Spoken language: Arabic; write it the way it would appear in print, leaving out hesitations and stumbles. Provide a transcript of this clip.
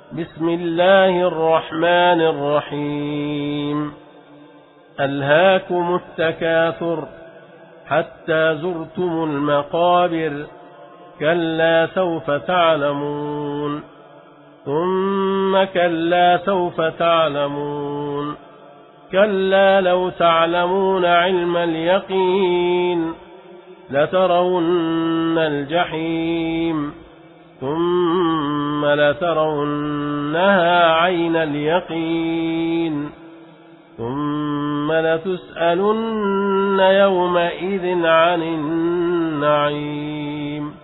بسم الله الرحمن الرحيم ألهاكم التكاثر حتى زرتم المقابر كلا سوف تعلمون ثم كلا سوف تعلمون كلا لو تعلمون علم اليقين لترون الجحيم ثم لترونها عين اليقين ثم لتسألن يومئذ عن النعيم